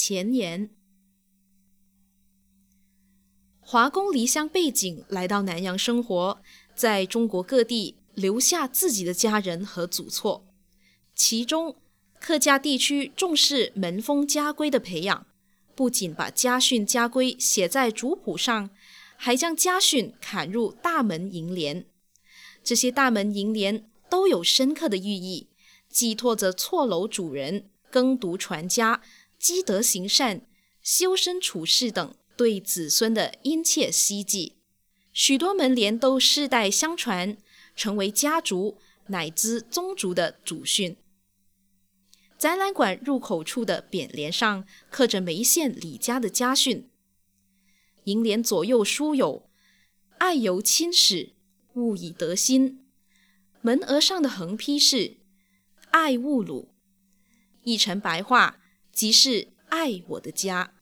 前言。华工离乡背井来到南洋生活，在中国各地留下自己的家人和祖厝。其中，客家地区重视门风家规的培养，不仅把家训家规写在族谱上，还将家训砍入大门楹联。这些大门楹联都有深刻的寓意，寄托着错楼主人、耕读传家、积德行善、修身处世等对子孙的殷切希冀。许多门联都世代相传，成为家族乃至宗族的祖训。展览馆入口处的匾联上刻着梅县李家的家训，楹联左右书有“爱由亲始，勿以德心”，门额上的横批是“爱勿辱”，译成白话即是“爱我的家”。